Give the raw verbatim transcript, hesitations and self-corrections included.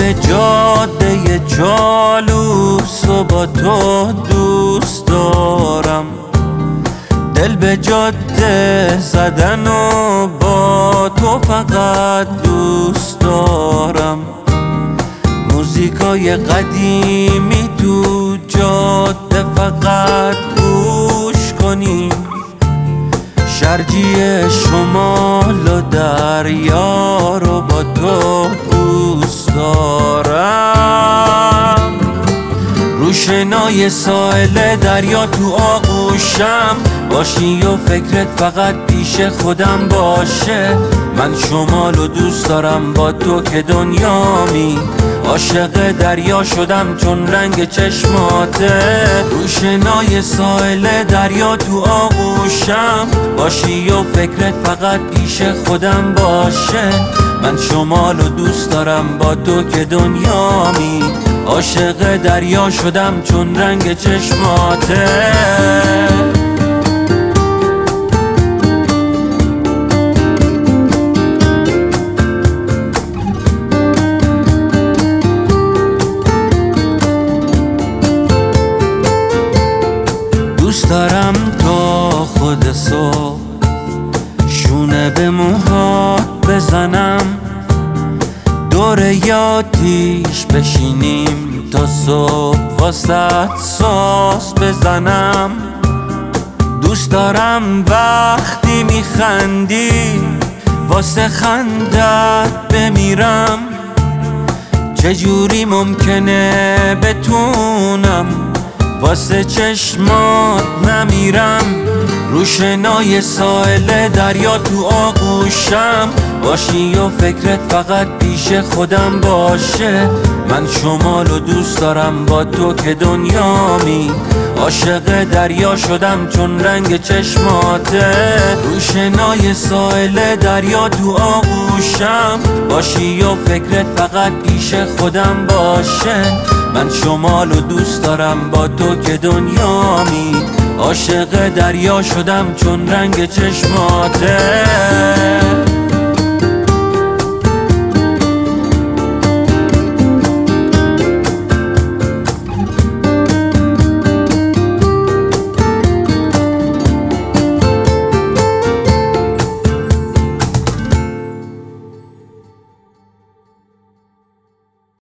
به جاده جالوس و با تو دوست دارم، دل به جاده زدن و با تو فقط دوست دارم. موزیکای قدیمی تو جاده فقط گوش کنی، شرجی شمال و دریا رو با تو دوست دارم. روشنای ساحل دریا تو آغوشم باشی و فکرت فقط پیش خودم باشه. من شمال و دوست دارم با تو که دنیامی، عاشق دریا شدم چون رنگ چشماته. روشنای ساحل دریا تو آغوشم باشی و فکرت فقط پیش خودم باشه. من شمال و دوست دارم با تو که دنیامی، عاشق دریا شدم چون رنگ چشماته. دوست دارم تا خود صبح شونه به موهات بزنم، دور یادیش بشینیم تا صبح واسط ساز بزنم. دوست دارم وقتی میخندی واسه خندت بمیرم، چجوری ممکنه بتونم واسه چشمات نمیرم. روشنای ساحل دریا تو آغوشم باشی و فکرت فقط پیش خودم باشه. من شمال و دوست دارم با تو که دنیامی، عاشق دریا شدم چون رنگ چشماته. روشنای ساحل دریا تو آغوشم باشی و فکرت فقط پیش خودم باشه. من شمال و دوست دارم با تو که دنیامی، عاشق دریا شدم چون رنگ چشماته.